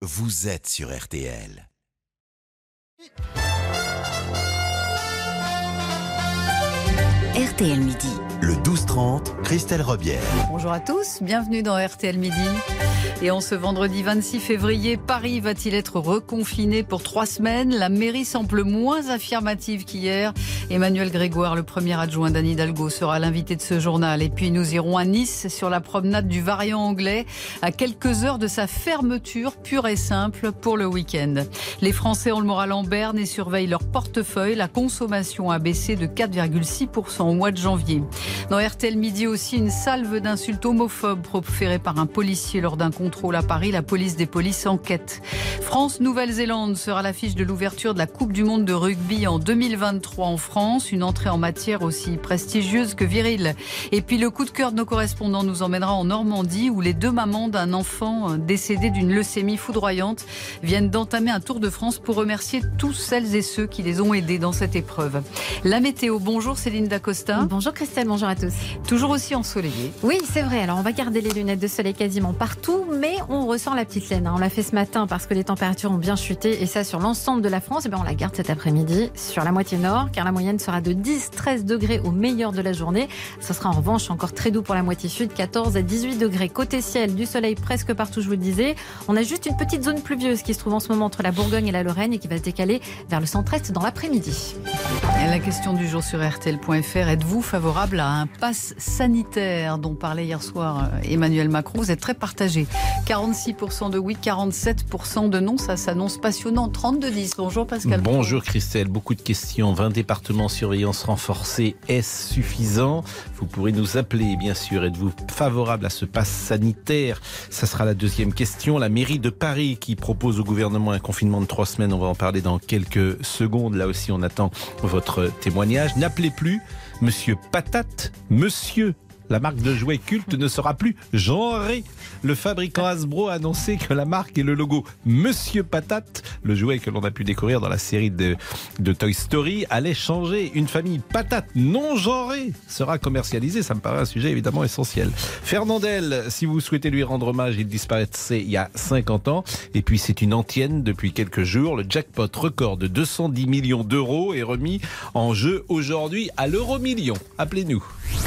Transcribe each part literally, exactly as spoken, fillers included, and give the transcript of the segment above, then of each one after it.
vous êtes sur R T L. R T L Midi. Le douze trente, Christelle Robière. Bonjour à tous, bienvenue dans R T L Midi. Et en ce vendredi vingt-six février, Paris va-t-il être reconfiné pour trois semaines? La mairie semble moins affirmative qu'hier. Emmanuel Grégoire, le premier adjoint d'Anne Hidalgo, sera l'invité de ce journal. Et puis nous irons à Nice sur la promenade du variant anglais, à quelques heures de sa fermeture pure et simple pour le week-end. Les Français ont le moral en berne et surveillent leur portefeuille. La consommation a baissé de quatre virgule six pour cent au mois de janvier. Dans R T L Midi aussi, une salve d'insultes homophobes proférée par un policier lors d'un contrôle à Paris. La police des polices enquête. France-Nouvelle-Zélande sera l'affiche de l'ouverture de la Coupe du Monde de rugby en deux mille vingt-trois en France. Une entrée en matière aussi prestigieuse que virile. Et puis le coup de cœur de nos correspondants nous emmènera en Normandie où les deux mamans d'un enfant décédé d'une leucémie foudroyante viennent d'entamer un tour de France pour remercier tous celles et ceux qui les ont aidés dans cette épreuve. La météo, bonjour Céline Dacosta. Bonjour Christelle, bonjour à tous. Toujours aussi ensoleillé. Oui, c'est vrai. Alors on va garder les lunettes de soleil quasiment partout, mais on ressent la petite laine. On l'a fait ce matin parce que les températures ont bien chuté et ça sur l'ensemble de la France. Et bien on la garde cet après-midi sur la moitié nord, car la moyenne sera de dix à treize degrés au meilleur de la journée. Ce sera en revanche encore très doux pour la moitié sud, quatorze à dix-huit degrés. Côté ciel, du soleil presque partout, je vous le disais. On a juste une petite zone pluvieuse qui se trouve en ce moment entre la Bourgogne et la Lorraine et qui va se décaler vers le centre-est dans l'après-midi. Et la question du jour sur R T L point F R, êtes-vous favorable à un pass sanitaire dont parlait hier soir Emmanuel Macron? Vous êtes très partagé. quarante-six pour cent de oui, quarante-sept pour cent de non. Ça s'annonce passionnant. trente-deux dix. Bonjour Pascal. Bonjour Christelle. Beaucoup de questions. vingt départements surveillance renforcée. Est-ce suffisant? Vous pourrez nous appeler, bien sûr. Êtes-vous favorable à ce pass sanitaire? Ça sera la deuxième question. La mairie de Paris qui propose au gouvernement un confinement de trois semaines. On va en parler dans quelques secondes. Là aussi, on attend votre témoignage. N'appelez plus Monsieur Patate, Monsieur. La marque de jouets culte ne sera plus genrée. Le fabricant Hasbro a annoncé que la marque et le logo Monsieur Patate, le jouet que l'on a pu découvrir dans la série de, de Toy Story, allait changer. Une famille patate non genrée sera commercialisée. Ça me paraît un sujet évidemment essentiel. Fernandel, si vous souhaitez lui rendre hommage, il disparaissait il y a cinquante ans. Et puis c'est une antienne depuis quelques jours. Le jackpot record de deux cent dix millions d'euros est remis en jeu aujourd'hui à l'euro million. Appelez-nous.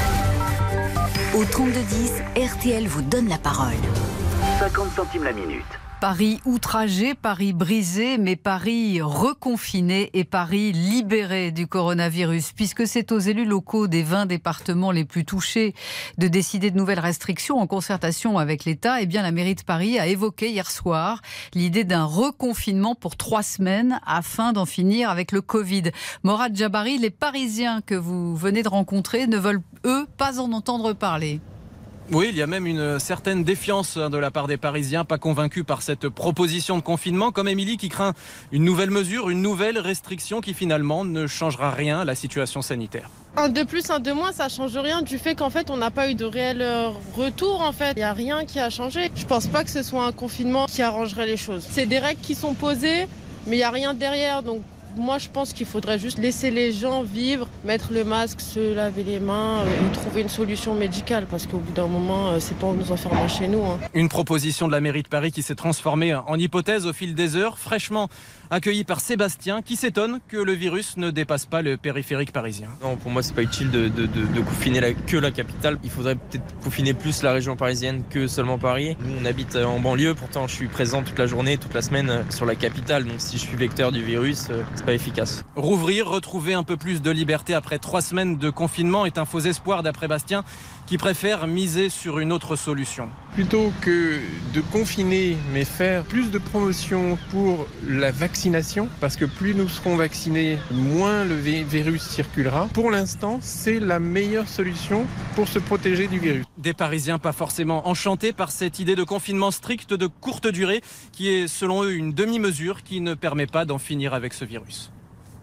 Au trente-deux dix, R T L vous donne la parole. cinquante centimes la minute. Paris outragé, Paris brisé, mais Paris reconfiné et Paris libéré du coronavirus, puisque c'est aux élus locaux des vingt départements les plus touchés de décider de nouvelles restrictions en concertation avec l'État. Eh bien, la mairie de Paris a évoqué hier soir l'idée d'un reconfinement pour trois semaines afin d'en finir avec le Covid. Morad Jabari, les Parisiens que vous venez de rencontrer ne veulent, eux, pas en entendre parler. Oui, il y a même une certaine défiance de la part des Parisiens, pas convaincus par cette proposition de confinement, comme Émilie qui craint une nouvelle mesure, une nouvelle restriction qui finalement ne changera rien à la situation sanitaire. Un de plus, un de moins, ça change rien du fait qu'en fait on n'a pas eu de réel retour en fait. Il n'y a rien qui a changé. Je pense pas que ce soit un confinement qui arrangerait les choses. C'est des règles qui sont posées, mais il n'y a rien derrière, donc moi, je pense qu'il faudrait juste laisser les gens vivre, mettre le masque, se laver les mains et trouver une solution médicale. Parce qu'au bout d'un moment, c'est pas en nous enfermant chez nous. Hein. Une proposition de la mairie de Paris qui s'est transformée en hypothèse au fil des heures, fraîchement accueillie par Sébastien, qui s'étonne que le virus ne dépasse pas le périphérique parisien. Non, pour moi, c'est pas utile de, de, de, de confiner la, que la capitale. Il faudrait peut-être confiner plus la région parisienne que seulement Paris. Nous, on habite en banlieue, pourtant je suis présent toute la journée, toute la semaine sur la capitale. Donc si je suis vecteur du virus, c'est pas efficace. Rouvrir, retrouver un peu plus de liberté après trois semaines de confinement est un faux espoir d'après Bastien, qui préfère miser sur une autre solution. Plutôt que de confiner, mais faire plus de promotion pour la vaccination, parce que plus nous serons vaccinés, moins le virus circulera. Pour l'instant, c'est la meilleure solution pour se protéger du virus. Des Parisiens pas forcément enchantés par cette idée de confinement strict de courte durée, qui est selon eux une demi-mesure qui ne permet pas d'en finir avec ce virus.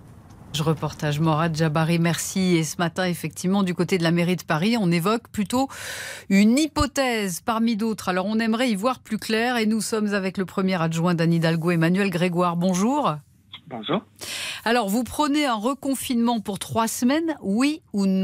Reportage Morad Jabari, merci. Et ce matin, effectivement, du côté de la mairie de Paris, on évoque plutôt une hypothèse parmi d'autres. Alors, on aimerait y voir plus clair et nous sommes avec le premier adjoint d'Anne Hidalgo, Emmanuel Grégoire. Bonjour. Bonjour. Alors, vous prenez un reconfinement pour trois semaines, oui ou non ?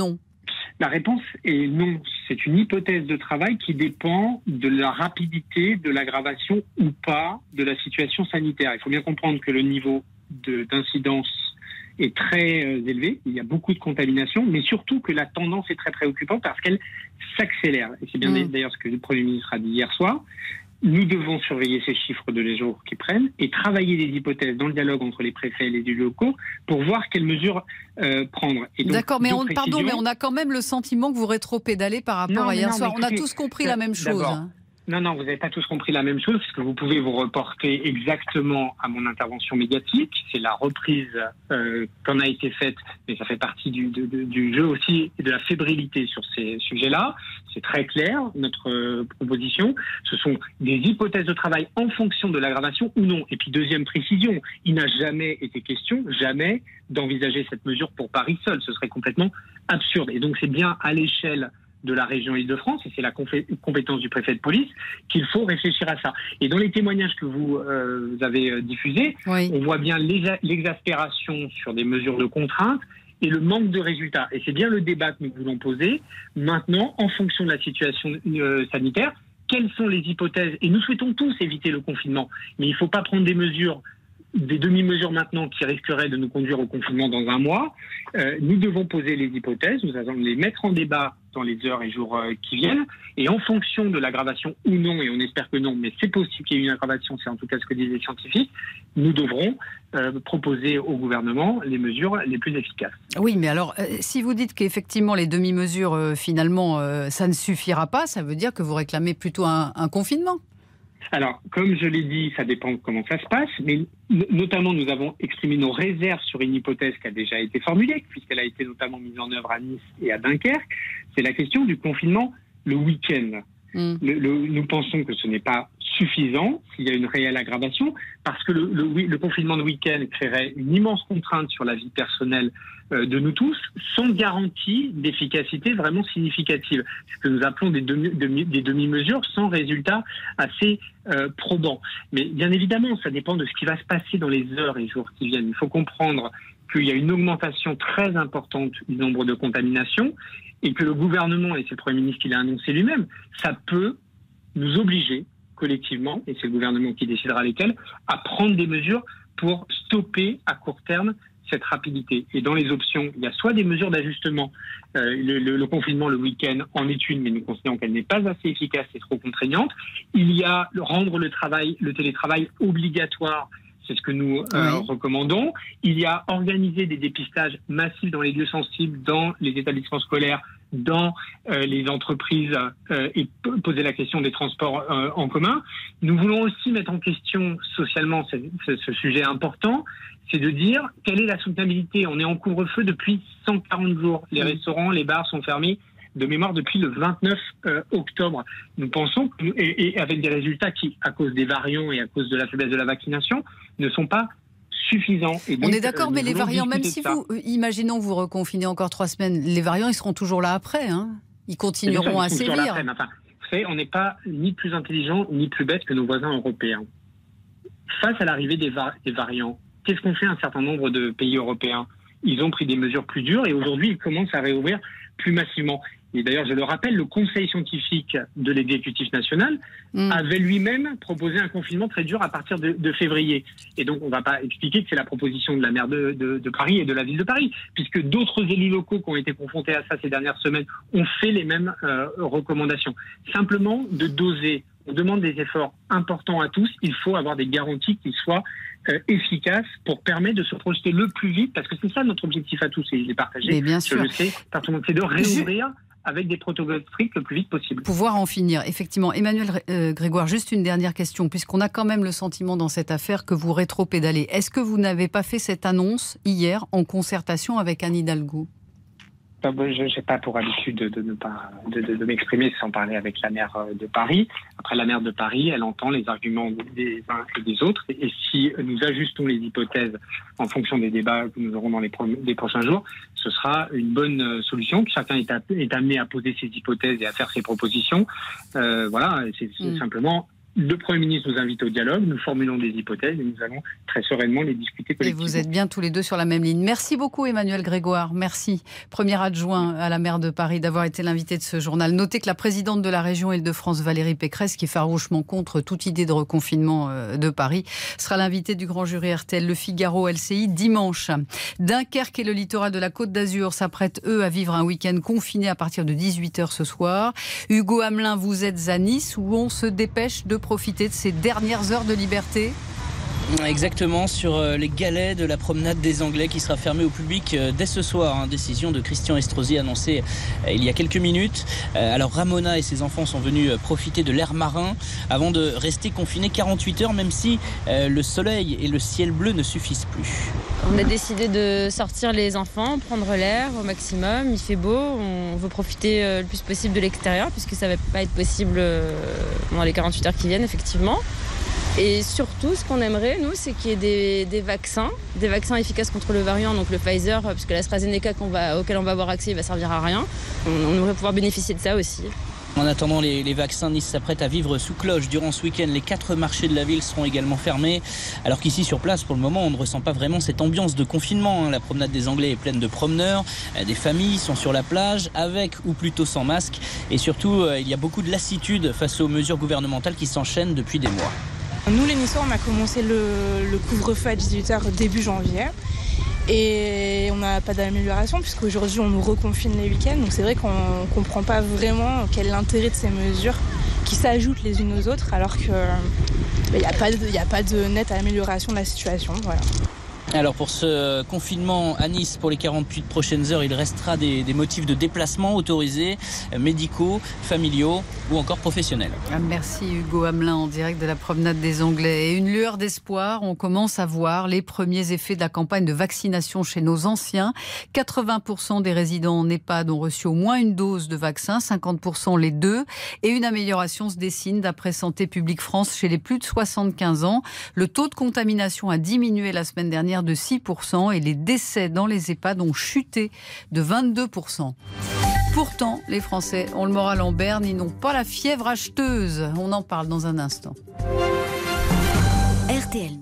La réponse est non. C'est une hypothèse de travail qui dépend de la rapidité de l'aggravation ou pas de la situation sanitaire. Il faut bien comprendre que le niveau de, d'incidence est très euh, élevé. Il y a beaucoup de contamination, mais surtout que la tendance est très préoccupante parce qu'elle s'accélère. Et c'est bien mmh. d'ailleurs ce que le Premier ministre a dit hier soir. Nous devons surveiller ces chiffres de les jours qui prennent et travailler des hypothèses dans le dialogue entre les préfets et les élus locaux pour voir quelles mesures euh, prendre. Et donc, D'accord, mais on, précisions... pardon, mais on a quand même le sentiment que vous rétropédalez par rapport non, à hier non, soir. On écoutez, a tous compris la même chose. Hein. Non, non, vous n'avez pas tous compris la même chose, parce que vous pouvez vous reporter exactement à mon intervention médiatique. C'est la reprise euh, qu'en a été faite, mais ça fait partie du, de, de, du jeu aussi et de la fébrilité sur ces sujets-là. C'est très clair, notre euh, proposition. Ce sont des hypothèses de travail en fonction de l'aggravation ou non. Et puis deuxième précision, il n'a jamais été question, jamais, d'envisager cette mesure pour Paris seul. Ce serait complètement absurde. Et donc c'est bien à l'échelle de la région Île-de-France, et c'est la compétence du préfet de police, qu'il faut réfléchir à ça. Et dans les témoignages que vous, euh, vous avez diffusés, oui. on voit bien l'exaspération sur des mesures de contrainte et le manque de résultats. Et c'est bien le débat que nous voulons poser. Maintenant, en fonction de la situation euh, sanitaire, quelles sont les hypothèses? Et nous souhaitons tous éviter le confinement, mais il ne faut pas prendre des mesures des demi-mesures maintenant qui risqueraient de nous conduire au confinement dans un mois. Euh, nous devons poser les hypothèses, nous allons les mettre en débat dans les heures et jours euh, qui viennent, et en fonction de l'aggravation ou non, et on espère que non, mais c'est possible qu'il y ait une aggravation, c'est en tout cas ce que disent les scientifiques, nous devrons euh, proposer au gouvernement les mesures les plus efficaces. Oui, mais alors, euh, si vous dites qu'effectivement les demi-mesures, euh, finalement, euh, ça ne suffira pas, ça veut dire que vous réclamez plutôt un, un confinement? Alors, comme je l'ai dit, ça dépend de comment ça se passe, mais notamment nous avons exprimé nos réserves sur une hypothèse qui a déjà été formulée, puisqu'elle a été notamment mise en œuvre à Nice et à Dunkerque. C'est la question du confinement le week-end. Mmh. Le, le, nous pensons que ce n'est pas suffisant s'il y a une réelle aggravation, parce que le, le, le confinement de week-end créerait une immense contrainte sur la vie personnelle euh, de nous tous, sans garantie d'efficacité vraiment significative. Ce que nous appelons des, demi, demi, des demi-mesures sans résultat assez euh, probant. Mais bien évidemment, ça dépend de ce qui va se passer dans les heures et jours qui viennent. Il faut comprendre qu'il y a une augmentation très importante du nombre de contaminations et que le gouvernement, et c'est le Premier ministre qui l'a annoncé lui-même, ça peut nous obliger collectivement, et c'est le gouvernement qui décidera lesquelles, à prendre des mesures pour stopper à court terme cette rapidité. Et dans les options, il y a soit des mesures d'ajustement, euh, le, le, le confinement le week-end en est une, mais nous considérons qu'elle n'est pas assez efficace et trop contraignante. Il y a le, rendre le travail, le télétravail obligatoire, c'est ce que nous euh, oui. recommandons. Il y a organiser des dépistages massifs dans les lieux sensibles, dans les établissements scolaires, dans euh, les entreprises euh, et p- poser la question des transports euh, en commun. Nous voulons aussi mettre en question socialement ce, ce, ce sujet important, c'est de dire quelle est la soutenabilité. On est en couvre-feu depuis cent quarante jours. Les mmh. restaurants, les bars sont fermés de mémoire depuis le vingt-neuf octobre. Nous pensons, que, et, et avec des résultats qui, à cause des variants et à cause de la faiblesse de la vaccination, ne sont pas suffisants. Et donc, on est d'accord, euh, mais les variants, même si vous, imaginons que vous reconfinez encore trois semaines, les variants, ils seront toujours là après. Hein, ils continueront à sévir. Enfin, vous savez, on n'est pas ni plus intelligent ni plus bête que nos voisins européens. Face à l'arrivée des, va- des variants, qu'est-ce qu'ont fait un certain nombre de pays européens? Ils ont pris des mesures plus dures et aujourd'hui, ils commencent à réouvrir plus massivement. Et d'ailleurs, je le rappelle, le Conseil scientifique de l'exécutif national mmh. avait lui-même proposé un confinement très dur à partir de, de février. Et donc, on ne va pas expliquer que c'est la proposition de la maire de, de, de Paris et de la ville de Paris, puisque d'autres élus locaux qui ont été confrontés à ça ces dernières semaines ont fait les mêmes euh, recommandations. Simplement, de doser. On demande des efforts importants à tous. Il faut avoir des garanties qui soient euh, efficaces pour permettre de se projeter le plus vite, parce que c'est ça notre objectif à tous, et je l'ai partagé. Mais bien je sûr. le sais, c'est de réouvrir avec des protocoles stricts le plus vite possible. Pouvoir en finir, effectivement. Emmanuel euh, Grégoire, juste une dernière question, puisqu'on a quand même le sentiment dans cette affaire que vous rétropédalez. Est-ce que vous n'avez pas fait cette annonce hier en concertation avec Anne Hidalgo ? Je n'ai pas pour habitude de, de ne pas de, de, de m'exprimer sans parler avec la maire de Paris. Après, la maire de Paris, elle entend les arguments des uns et des autres. Et si nous ajustons les hypothèses en fonction des débats que nous aurons dans les, pro- les prochains jours, ce sera une bonne solution. Chacun est, à, est amené à poser ses hypothèses et à faire ses propositions. Euh, voilà, c'est, c'est mmh. simplement le Premier ministre nous invite au dialogue, nous formulons des hypothèses et nous allons très sereinement les discuter collectivement. Et vous êtes bien tous les deux sur la même ligne. Merci beaucoup Emmanuel Grégoire, merci. Premier adjoint à la maire de Paris d'avoir été l'invité de ce journal. Notez que la présidente de la région Île-de-France, Valérie Pécresse, qui est farouchement contre toute idée de reconfinement de Paris, sera l'invitée du grand jury R T L Le Figaro L C I dimanche. Dunkerque et le littoral de la Côte d'Azur s'apprêtent eux à vivre un week-end confiné à partir de dix-huit heures ce soir. Hugo Hamelin, vous êtes à Nice où on se dépêche de profiter de ces dernières heures de liberté. Exactement, sur les galets de la promenade des Anglais qui sera fermée au public dès ce soir. Hein, décision de Christian Estrosi annoncée il y a quelques minutes. Alors Ramona et ses enfants sont venus profiter de l'air marin avant de rester confinés quarante-huit heures, même si le soleil et le ciel bleu ne suffisent plus. On a décidé de sortir les enfants, prendre l'air au maximum. Il fait beau, on veut profiter le plus possible de l'extérieur puisque ça ne va pas être possible dans les quarante-huit heures qui viennent, effectivement. Et surtout, ce qu'on aimerait, nous, c'est qu'il y ait des, des vaccins, des vaccins efficaces contre le variant, donc le Pfizer, puisque l'AstraZeneca qu'on va, auquel on va avoir accès, il va servir à rien. On, on devrait pouvoir bénéficier de ça aussi. En attendant les, les vaccins, Nice s'apprête à vivre sous cloche. Durant ce week-end, les quatre marchés de la ville seront également fermés. Alors qu'ici, sur place, pour le moment, on ne ressent pas vraiment cette ambiance de confinement. La promenade des Anglais est pleine de promeneurs. Des familles sont sur la plage, avec ou plutôt sans masque. Et surtout, il y a beaucoup de lassitude face aux mesures gouvernementales qui s'enchaînent depuis des mois. Nous, les Niçois, on a commencé le, le couvre-feu à dix-huit heures début janvier et on n'a pas d'amélioration puisqu'aujourd'hui on nous reconfine les week-ends. Donc c'est vrai qu'on ne comprend pas vraiment quel est l'intérêt de ces mesures qui s'ajoutent les unes aux autres alors qu'il n'y bah, a pas de, y a pas de nette amélioration de la situation. Voilà. Alors pour ce confinement à Nice, pour les quarante-huit prochaines heures, il restera des, des motifs de déplacement autorisés, médicaux, familiaux ou encore professionnels. Merci Hugo Hamelin en direct de la promenade des Anglais. Et une lueur d'espoir, on commence à voir les premiers effets de la campagne de vaccination chez nos anciens. quatre-vingts pour cent des résidents en EHPAD ont reçu au moins une dose de vaccin, cinquante pour cent les deux. Et une amélioration se dessine d'après Santé publique France chez les plus de soixante-quinze ans. Le taux de contamination a diminué la semaine dernière de six pour cent et les décès dans les EHPAD ont chuté de vingt-deux pour cent. Pourtant, les Français ont le moral en berne, ils n'ont pas la fièvre acheteuse. On en parle dans un instant. R T L.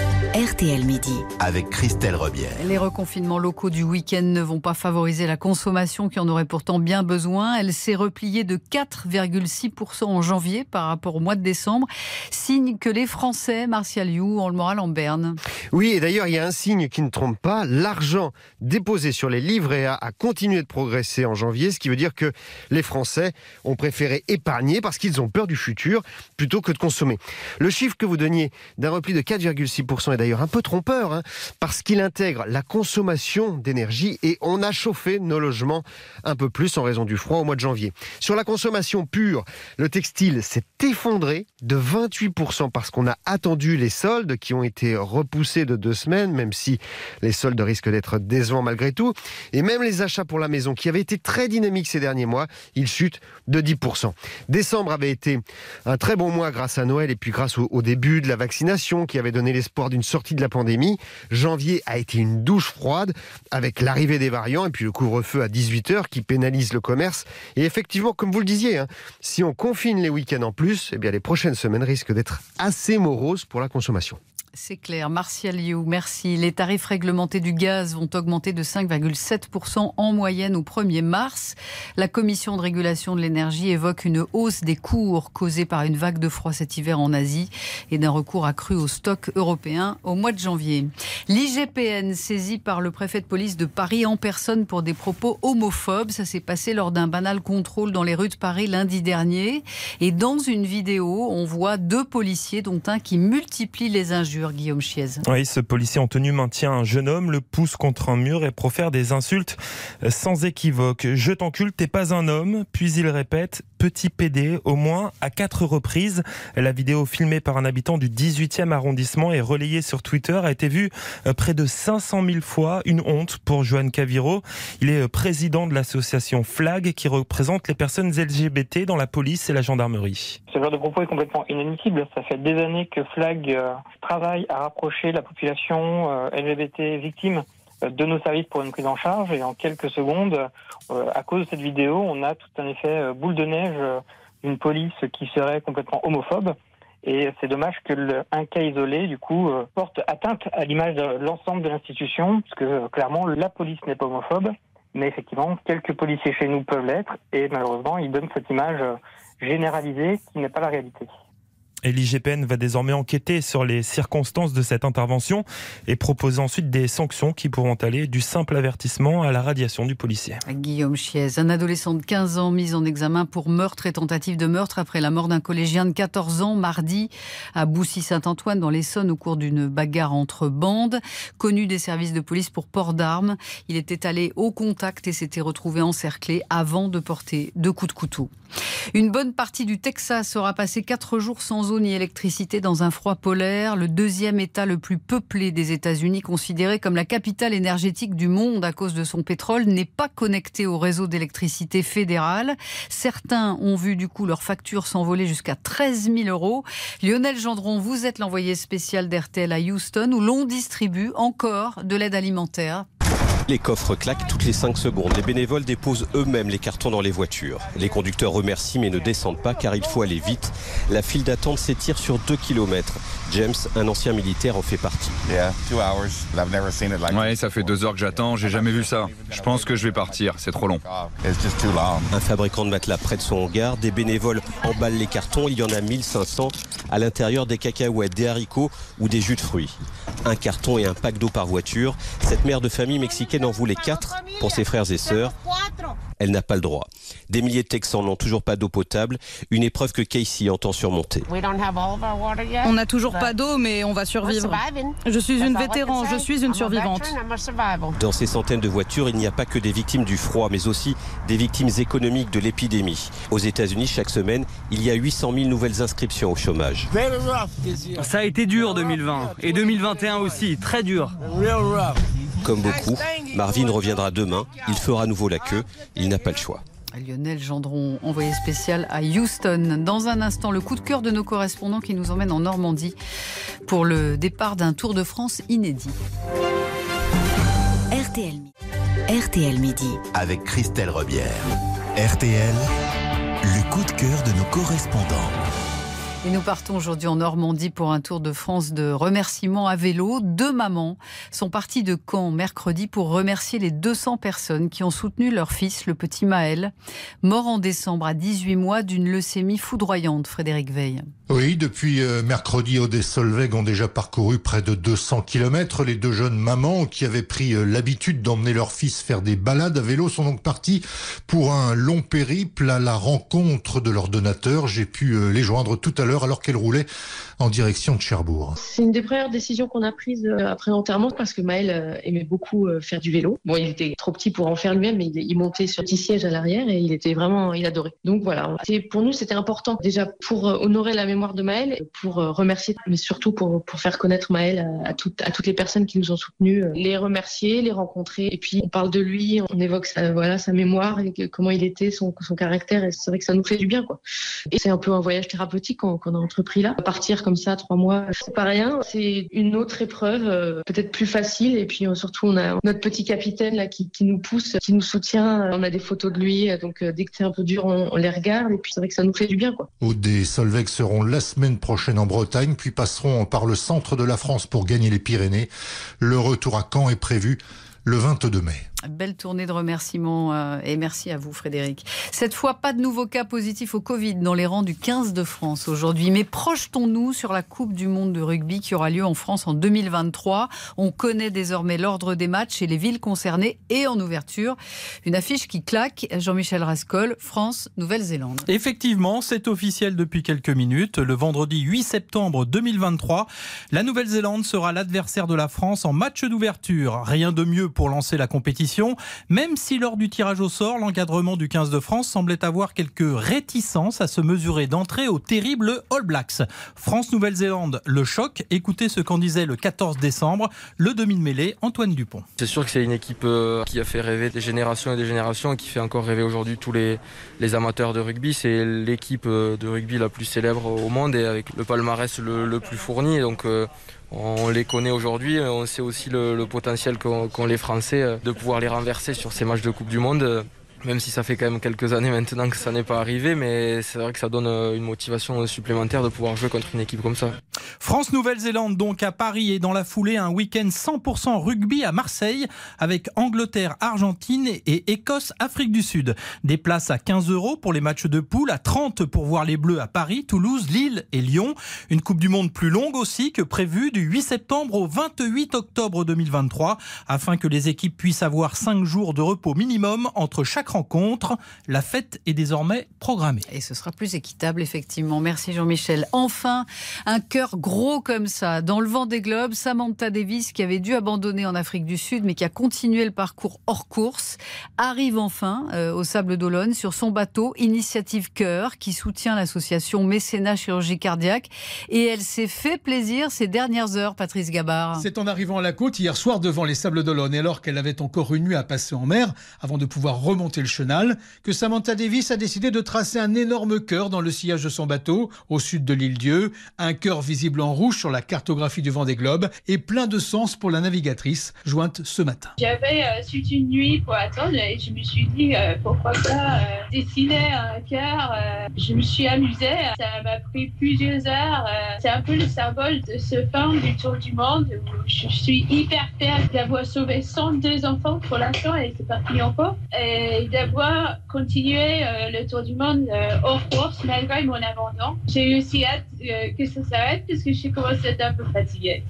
R T L Midi. Avec Christelle Rebière. Les reconfinements locaux du week-end ne vont pas favoriser la consommation qui en aurait pourtant bien besoin. Elle s'est repliée de quatre virgule six pour cent en janvier par rapport au mois de décembre. Signe que les Français, Martial You, ont le moral en berne. Oui, et d'ailleurs, il y a un signe qui ne trompe pas. L'argent déposé sur les livrets A a continué de progresser en janvier, ce qui veut dire que les Français ont préféré épargner parce qu'ils ont peur du futur plutôt que de consommer. Le chiffre que vous donniez d'un repli de quatre virgule six pour cent est d'ailleurs un peu trompeur, hein, parce qu'il intègre la consommation d'énergie et on a chauffé nos logements un peu plus en raison du froid au mois de janvier. Sur la consommation pure, le textile s'est effondré de vingt-huit pour cent parce qu'on a attendu les soldes qui ont été repoussés de deux semaines, même si les soldes risquent d'être décevants malgré tout. Et même les achats pour la maison qui avaient été très dynamiques ces derniers mois, ils chutent de dix pour cent. Décembre avait été un très bon mois grâce à Noël et puis grâce au, au début de la vaccination qui avait donné l'espoir d'une sortie de la pandémie. Janvier a été une douche froide avec l'arrivée des variants et puis le couvre-feu à dix-huit heures qui pénalise le commerce. Et effectivement, comme vous le disiez, hein, si on confine les week-ends en plus, eh bien les prochaines semaines risquent d'être assez moroses pour la consommation. C'est clair. Martial You, merci. Les tarifs réglementés du gaz vont augmenter de cinq virgule sept pour cent en moyenne au premier mars. La Commission de régulation de l'énergie évoque une hausse des cours causée par une vague de froid cet hiver en Asie et d'un recours accru aux stocks européens au mois de janvier. L'I G P N saisi par le préfet de police de Paris en personne pour des propos homophobes. Ça s'est passé lors d'un banal contrôle dans les rues de Paris lundi dernier. Et dans une vidéo, on voit deux policiers dont un qui multiplie les injures. Guillaume Chiez. Oui, ce policier en tenue maintient un jeune homme, le pousse contre un mur et profère des insultes sans équivoque. Je t'encule, t'es pas un homme. Puis il répète, petit pédé, au moins à quatre reprises. La vidéo filmée par un habitant du dix-huitième arrondissement et relayée sur Twitter a été vue près de cinq cent mille fois. Une honte pour Johan Caviro. Il est président de l'association Flag qui représente les personnes L G B T dans la police et la gendarmerie. Ce genre de propos est complètement inadmissible. Ça fait des années que Flag euh, travaille à rapprocher la population euh, L G B T victime euh, de nos services pour une prise en charge. Et en quelques secondes, euh, à cause de cette vidéo, on a tout un effet euh, boule de neige euh, d'une police qui serait complètement homophobe. Et c'est dommage que le, un cas isolé, du coup, euh, porte atteinte à l'image de l'ensemble de l'institution, parce que euh, clairement, la police n'est pas homophobe, mais effectivement, quelques policiers chez nous peuvent l'être, et malheureusement, ils donnent cette image euh, généralisée qui n'est pas la réalité. Et l'I G P N va désormais enquêter sur les circonstances de cette intervention et proposer ensuite des sanctions qui pourront aller du simple avertissement à la radiation du policier. Guillaume Chiez, un adolescent de quinze ans mis en examen pour meurtre et tentative de meurtre après la mort d'un collégien de quatorze ans mardi à Boussy-Saint-Antoine dans l'Essonne au cours d'une bagarre entre bandes. Connu des services de police pour port d'armes, il était allé au contact et s'était retrouvé encerclé avant de porter deux coups de couteau. Une bonne partie du Texas aura passé quatre jours sans eau ni électricité dans un froid polaire. Le deuxième État le plus peuplé des États-Unis, considéré comme la capitale énergétique du monde à cause de son pétrole, n'est pas connecté au réseau d'électricité fédéral. Certains ont vu du coup leur facture s'envoler jusqu'à treize mille euros. Lionel Gendron, vous êtes l'envoyé spécial d'R T L à Houston où l'on distribue encore de l'aide alimentaire. Les coffres claquent toutes les cinq secondes. Les bénévoles déposent eux-mêmes les cartons dans les voitures. Les conducteurs remercient mais ne descendent pas car il faut aller vite. La file d'attente s'étire sur deux kilomètres. James, un ancien militaire, en fait partie. Ouais, ça fait deux heures que j'attends, j'ai jamais vu ça. Je pense que je vais partir, c'est trop long. Un fabricant de matelas près de son hangar, des bénévoles emballent les cartons, il y en a mille cinq cents. À l'intérieur, des cacahuètes, des haricots ou des jus de fruits. Un carton et un pack d'eau par voiture. Cette mère de famille mexicaine en voulait quatre pour ses frères et sœurs. Elle n'a pas le droit. Des milliers de Texans n'ont toujours pas d'eau potable, une épreuve que Casey entend surmonter. On n'a toujours pas d'eau, mais on va survivre. Je suis une vétéran, je suis une survivante. Dans ces centaines de voitures, il n'y a pas que des victimes du froid, mais aussi des victimes économiques de l'épidémie. Aux États-Unis, chaque semaine, il y a huit cent mille nouvelles inscriptions au chômage. Ça a été dur deux mille vingt et deux mille vingt et un aussi, très dur. Comme beaucoup, Marvin reviendra demain. Il fera à nouveau la queue. Il n'a pas le choix. Lionel Gendron, envoyé spécial à Houston. Dans un instant, le coup de cœur de nos correspondants qui nous emmène en Normandie pour le départ d'un Tour de France inédit. R T L, R T L Midi. Avec Christelle Rebière. R T L, le coup de cœur de nos correspondants. Et nous partons aujourd'hui en Normandie pour un Tour de France de remerciements à vélo. Deux mamans sont parties de Caen mercredi pour remercier les deux cents personnes qui ont soutenu leur fils, le petit Maël, mort en décembre à dix-huit mois d'une leucémie foudroyante. Frédéric Veil. Oui, depuis euh, mercredi, Aude et Solveig ont déjà parcouru près de deux cents kilomètres. Les deux jeunes mamans qui avaient pris euh, l'habitude d'emmener leur fils faire des balades à vélo sont donc parties pour un long périple à la rencontre de leurs donateurs. J'ai pu euh, les joindre tout à l'heure alors qu'elles roulaient en direction de Cherbourg. C'est une des premières décisions qu'on a prises euh, après l'enterrement parce que Maël euh, aimait beaucoup euh, faire du vélo. Bon, il était trop petit pour en faire lui-même, mais il, il montait sur petit siège à l'arrière et il était vraiment, il adorait. Donc voilà, c'est, pour nous c'était important déjà pour euh, honorer la mémoire de Maël, pour euh, remercier, mais surtout pour, pour faire connaître Maël à, à, tout, à toutes les personnes qui nous ont soutenus, euh, les remercier, les rencontrer. Et puis on parle de lui, on évoque sa, voilà, sa mémoire et que, comment il était, son, son caractère. Et c'est vrai que ça nous fait du bien, quoi. Et c'est un peu un voyage thérapeutique qu'on, qu'on a entrepris là. Partir comme ça trois mois, c'est pas rien. C'est une autre épreuve, euh, peut-être plus facile. Et puis euh, surtout, on a notre petit capitaine là qui, qui nous pousse, qui nous soutient. On a des photos de lui, donc euh, dès que c'est un peu dur, on, on les regarde. Et puis c'est vrai que ça nous fait du bien, quoi. Aude et Solveig seront la semaine prochaine en Bretagne, puis passeront par le centre de la France pour gagner les Pyrénées. Le retour à Caen est prévu le vingt-deux mai. Belle tournée de remerciements euh, et merci à vous Frédéric. Cette fois, pas de nouveaux cas positifs au Covid dans les rangs du quinze de France aujourd'hui. Mais projetons-nous sur la Coupe du Monde de rugby qui aura lieu en France en deux mille vingt-trois. On connaît désormais l'ordre des matchs et les villes concernées et en ouverture. Une affiche qui claque, Jean-Michel Rascol, France, Nouvelle-Zélande. Effectivement, c'est officiel depuis quelques minutes. Le vendredi huit septembre deux mille vingt-trois, la Nouvelle-Zélande sera l'adversaire de la France en match d'ouverture. Rien de mieux pour lancer la compétition. Même si lors du tirage au sort, l'encadrement du quinze de France semblait avoir quelques réticences à se mesurer d'entrée au terrible All Blacks. France-Nouvelle-Zélande, le choc. Écoutez ce qu'en disait le quatorze décembre le demi-mêlée Antoine Dupont. C'est sûr que c'est une équipe qui a fait rêver des générations et des générations et qui fait encore rêver aujourd'hui tous les, les amateurs de rugby. C'est l'équipe de rugby la plus célèbre au monde et avec le palmarès le, le plus fourni. Donc, euh, on les connaît aujourd'hui, on sait aussi le, le potentiel qu'ont, qu'ont les Français de pouvoir les renverser sur ces matchs de Coupe du Monde. Même si ça fait quand même quelques années maintenant que ça n'est pas arrivé, mais c'est vrai que ça donne une motivation supplémentaire de pouvoir jouer contre une équipe comme ça. France-Nouvelle-Zélande donc à Paris et dans la foulée un week-end cent pour cent rugby à Marseille avec Angleterre, Argentine et Écosse, Afrique du Sud. Des places à quinze euros pour les matchs de poule, à trente pour voir les Bleus à Paris, Toulouse, Lille et Lyon. Une Coupe du Monde plus longue aussi que prévue du huit septembre au vingt-huit octobre deux mille vingt-trois afin que les équipes puissent avoir cinq jours de repos minimum entre chaque rencontre. La fête est désormais programmée. Et ce sera plus équitable, effectivement. Merci Jean-Michel. Enfin, un cœur gros comme ça. Dans le Vendée Globe, Samantha Davis, qui avait dû abandonner en Afrique du Sud, mais qui a continué le parcours hors course, arrive enfin euh, au Sables d'Olonne sur son bateau Initiative Cœur, qui soutient l'association Mécénat Chirurgie Cardiaque. Et elle s'est fait plaisir ces dernières heures, Patrice Gabard. C'est en arrivant à la côte hier soir devant les Sables d'Olonne, et alors qu'elle avait encore une nuit à passer en mer, avant de pouvoir remonter le chenal, que Samantha Davis a décidé de tracer un énorme cœur dans le sillage de son bateau, au sud de l'île Dieu, un cœur visible en rouge sur la cartographie du Vendée Globe et plein de sens pour la navigatrice, jointe ce matin. J'avais euh, toute une nuit pour attendre et je me suis dit euh, pourquoi pas euh, dessiner un cœur. Euh, je me suis amusée, ça m'a pris plusieurs heures. Euh, c'est un peu le symbole de ce fin du Tour du Monde où je suis hyper fière d'avoir sauvé cent deux enfants pour l'instant et c'est pas fini encore. Et d'avoir continué euh, le Tour du Monde euh, hors course malgré mon abandon. J'ai aussi hâte euh, que ça s'arrête parce que je commence à être un peu fatiguée.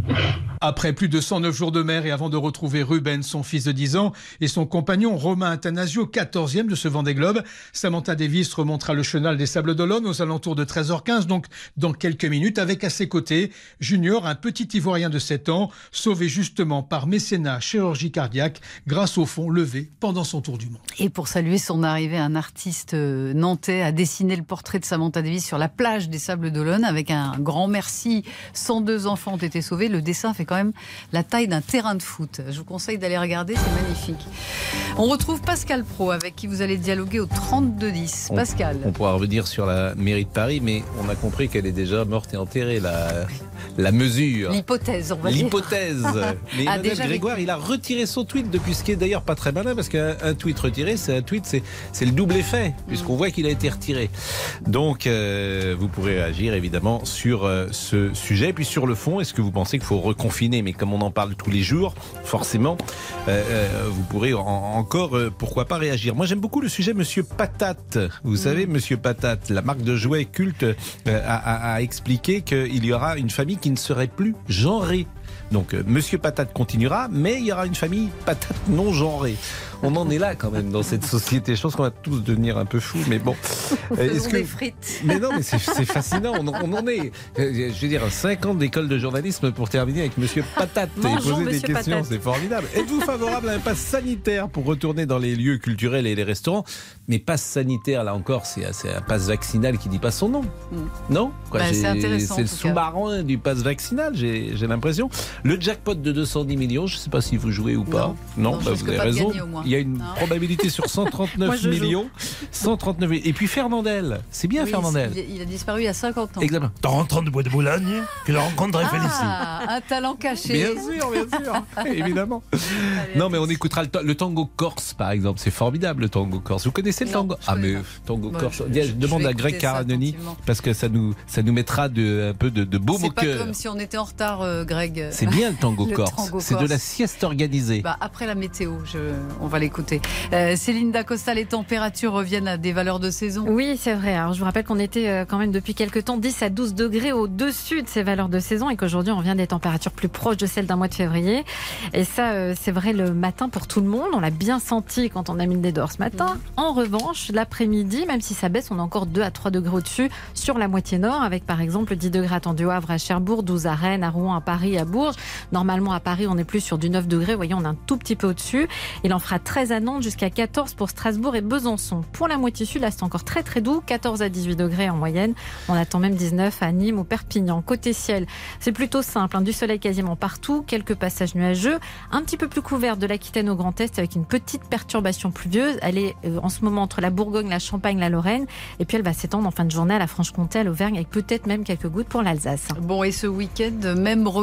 Après plus de cent neuf jours de mer et avant de retrouver Ruben, son fils de dix ans, et son compagnon Romain Athanasio, quatorzième de ce Vendée Globe, Samantha Davis remontera le chenal des Sables d'Olonne aux alentours de treize heures quinze, donc dans quelques minutes, avec à ses côtés Junior, un petit Ivoirien de sept ans, sauvé justement par Mécénat Chirurgie Cardiaque grâce au fonds levé pendant son tour du monde. Et pour saluer son arrivée, un artiste nantais a dessiné le portrait de Samantha Davis sur la plage des Sables d'Olonne avec un grand merci. cent deux enfants ont été sauvés. Le dessin fait quand même la taille d'un terrain de foot. Je vous conseille d'aller regarder, c'est magnifique. On retrouve Pascal Praud avec qui vous allez dialoguer au trente-deux dix. Pascal. On, on pourra revenir sur la mairie de Paris, mais on a compris qu'elle est déjà morte et enterrée, la, la mesure. L'hypothèse, on va dire. L'hypothèse. Mais ah, Emmanuel Grégoire, vécu. Il a retiré son tweet depuis, ce qui est d'ailleurs pas très malin, parce qu'un un tweet retiré, c'est un tweet, c'est, c'est le double effet, puisqu'on mmh. voit qu'il a été retiré. Donc, euh, vous pourrez réagir évidemment sur euh, ce sujet. Puis sur le fond, est-ce que vous pensez qu'il faut reconfiner? Mais comme on en parle tous les jours, forcément, euh, euh, vous pourrez en, encore, euh, pourquoi pas, réagir. Moi, j'aime beaucoup le sujet Monsieur Patate. Vous mmh. savez, Monsieur Patate, la marque de jouets culte, euh, a, a, a expliqué qu'il y aura une famille qui ne serait plus genrée. Donc, euh, Monsieur Patate continuera, mais il y aura une famille patate non genrée. On en est là quand même dans cette société. Je pense qu'on va tous devenir un peu fous, mais bon. Est-ce que... des frites. Mais non, mais c'est, c'est fascinant. On, on en est. Je veux dire, cinq ans d'école de journalisme pour terminer avec Monsieur Patate et poser des questions. Patate. C'est formidable. Êtes-vous favorable à un pass sanitaire pour retourner dans les lieux culturels et les restaurants? Mais pass sanitaire, là encore, c'est, c'est un pass vaccinal qui dit pas son nom. Mm. Non Quoi, bah, c'est intéressant. C'est le sous-marin du pass vaccinal, j'ai, j'ai l'impression. Le jackpot de deux cent dix millions, je ne sais pas si vous jouez ou pas. Non, non, non bah, vous avez raison. Il y a une non. probabilité sur cent trente-neuf millions. cent trente-neuf millions. Et puis Fernandel, c'est bien oui, Fernandel. C'est, il a disparu il y a cinquante ans. Exactement. T'en rentrant de Bois de Boulogne, tu l'as rencontré ah, Félicie. Un talent caché. Bien sûr, bien sûr. Évidemment. Allez, non, mais on écoutera le, le tango corse, par exemple. C'est formidable, le tango corse. Vous connaissez le tango? Ah, mais tango Moi, corse. Je, je, je demande à Greg Caranoni, parce que ça nous, ça nous mettra de, un peu de, de baume au cœur. C'est pas comme si on était en retard, euh, Greg. C'est bien le tango le corse. Tango c'est corse. de la sieste organisée. Bah, après la météo, je, on va l'écouter. Euh, Céline Dacosta, les températures reviennent à des valeurs de saison. Oui, c'est vrai. Alors, je vous rappelle qu'on était quand même depuis quelques temps dix à douze degrés au-dessus de ces valeurs de saison et qu'aujourd'hui, on revient des températures plus proches de celles d'un mois de février. Et ça, c'est vrai le matin pour tout le monde. On l'a bien senti quand on a mis le nez dehors ce matin. Mmh. En revanche, l'après-midi, même si ça baisse, on a encore deux à trois degrés au-dessus sur la moitié nord, avec par exemple dix degrés attendus au Havre, à Cherbourg, douze à Rennes, à Rouen, à Paris, à Bourges. Normalement, à Paris, on est plus sur du neuf degrés. Vous voyez, on est un tout petit peu au-dessus. Il en fera treize à Nantes, jusqu'à quatorze pour Strasbourg et Besançon. Pour la moitié sud, là, c'est encore très très doux, quatorze à dix-huit degrés en moyenne. On attend même dix-neuf à Nîmes ou Perpignan. Côté ciel, c'est plutôt simple, hein, du soleil quasiment partout, quelques passages nuageux, un petit peu plus couvert de l'Aquitaine au Grand Est avec une petite perturbation pluvieuse. Elle est euh, en ce moment entre la Bourgogne, la Champagne, la Lorraine, et puis elle va s'étendre en fin de journée à la Franche-Comté, à l'Auvergne, avec peut-être même quelques gouttes pour l'Alsace. Bon, et ce week-end, même reconfiné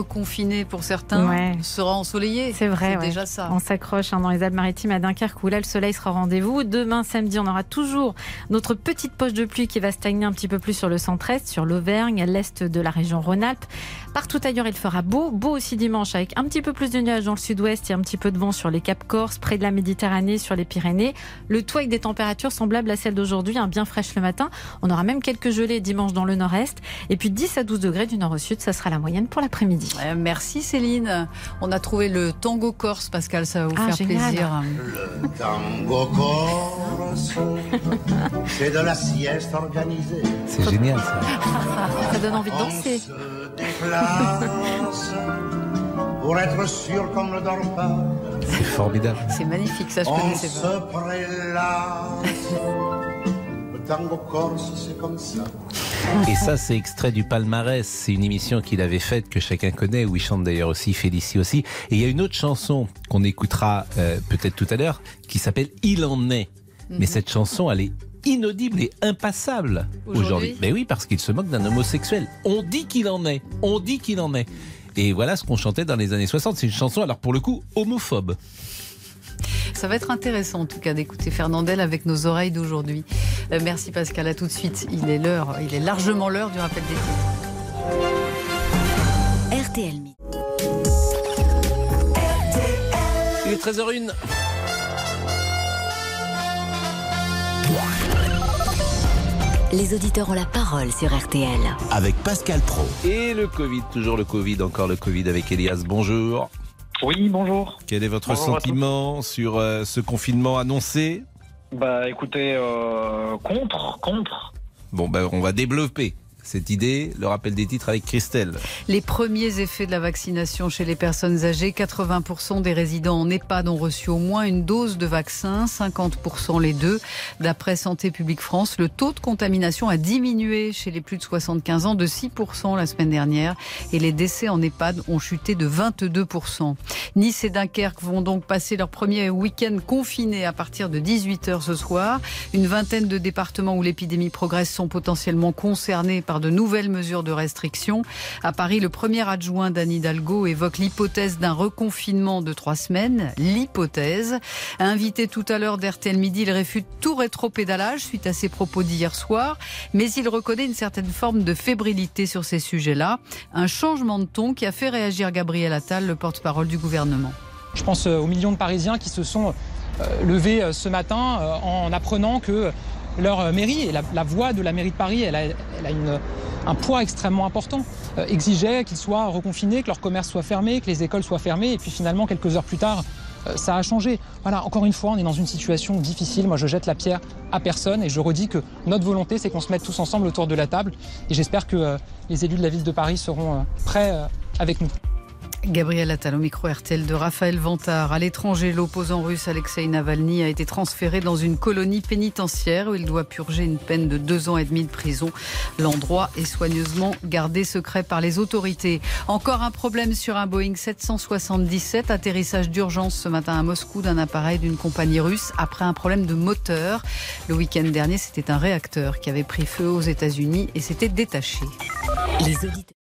reconfiné pour certains ouais. sera ensoleillé. C'est vrai, c'est ouais. déjà ça. On s'accroche hein, dans les Alpes-Maritimes à Dunkerque où là le soleil sera au rendez-vous. Demain samedi, on aura toujours notre petite poche de pluie qui va stagner un petit peu plus sur le centre-est, sur l'Auvergne, à l'est de la région Rhône-Alpes. Partout ailleurs, il fera beau, beau aussi dimanche avec un petit peu plus de nuages dans le sud-ouest et un petit peu de vent sur les Caps Corse, près de la Méditerranée, sur les Pyrénées. Le tout avec des températures semblables à celles d'aujourd'hui, hein, bien fraîches le matin. On aura même quelques gelées dimanche dans le nord-est. Et puis dix à douze degrés du nord au sud, ça sera la moyenne pour l'après-midi. Euh, merci Céline. On a trouvé le tango corse, Pascal, ça va vous ah, faire génial. plaisir. Le tango corse, c'est de la sieste organisée. C'est génial ça. Ça donne envie de danser. Pour être sûr qu'on ne dort pas. C'est formidable. C'est magnifique, ça je On connaissais se pas. prélasse. Le tango corse, c'est comme ça. Et ça, c'est extrait du palmarès. C'est une émission qu'il avait faite, que chacun connaît, où il chante d'ailleurs aussi, Félicie aussi. Et il y a une autre chanson qu'on écoutera euh, peut-être tout à l'heure, qui s'appelle Il en est. Mm-hmm. Mais cette chanson, elle est inaudible et impassable aujourd'hui. aujourd'hui. Mais oui, parce qu'il se moque d'un homosexuel. On dit qu'il en est. On dit qu'il en est. Et voilà ce qu'on chantait dans les années soixante. C'est une chanson, alors pour le coup, homophobe. Ça va être intéressant en tout cas d'écouter Fernandel avec nos oreilles d'aujourd'hui. Euh, merci Pascal, à tout de suite. Il est l'heure, il est largement l'heure du rappel des titres. R T L Midi. Il est treize heures une. Les auditeurs ont la parole sur R T L. Avec Pascal Praud. Et le Covid, toujours le Covid, encore le Covid avec Elias. Bonjour. Oui, bonjour. Quel est votre bonjour sentiment sur euh, ce confinement annoncé ? Bah écoutez, euh, contre, contre. Bon, bah, on va développer cette idée, le rappel des titres avec Christelle. Les premiers effets de la vaccination chez les personnes âgées, quatre-vingts pour cent des résidents en EHPAD ont reçu au moins une dose de vaccin, cinquante pour cent les deux. D'après Santé publique France, le taux de contamination a diminué chez les plus de soixante-quinze ans de six pour cent la semaine dernière et les décès en EHPAD ont chuté de vingt-deux pour cent. Nice et Dunkerque vont donc passer leur premier week-end confiné à partir de dix-huit heures ce soir. Une vingtaine de départements où l'épidémie progresse sont potentiellement concernés par de nouvelles mesures de restriction. À Paris, le premier adjoint d'Anne Hidalgo évoque l'hypothèse d'un reconfinement de trois semaines. L'hypothèse. Invité tout à l'heure d'R T L Midi, il réfute tout rétropédalage suite à ses propos d'hier soir, mais il reconnaît une certaine forme de fébrilité sur ces sujets-là. Un changement de ton qui a fait réagir Gabriel Attal, le porte-parole du gouvernement. Je pense aux millions de Parisiens qui se sont levés ce matin en apprenant que leur mairie, et la, la voix de la mairie de Paris, elle a, elle a une, un poids extrêmement important, euh, exigeait qu'ils soient reconfinés, que leur commerce soit fermé, que les écoles soient fermées, et puis finalement, quelques heures plus tard, euh, ça a changé. Voilà, encore une fois, on est dans une situation difficile. Moi, je jette la pierre à personne, et je redis que notre volonté, c'est qu'on se mette tous ensemble autour de la table, et j'espère que euh, les élus de la ville de Paris seront euh, prêts euh, avec nous. Gabriel Attal au micro R T L de Raphaël Vantard. À l'étranger, l'opposant russe Alexei Navalny a été transféré dans une colonie pénitentiaire où il doit purger une peine de deux ans et demi de prison. L'endroit est soigneusement gardé secret par les autorités. Encore un problème sur un Boeing sept cent soixante-dix-sept. Atterrissage d'urgence ce matin à Moscou d'un appareil d'une compagnie russe après un problème de moteur. Le week-end dernier, c'était un réacteur qui avait pris feu aux États-Unis et s'était détaché. Les auditeurs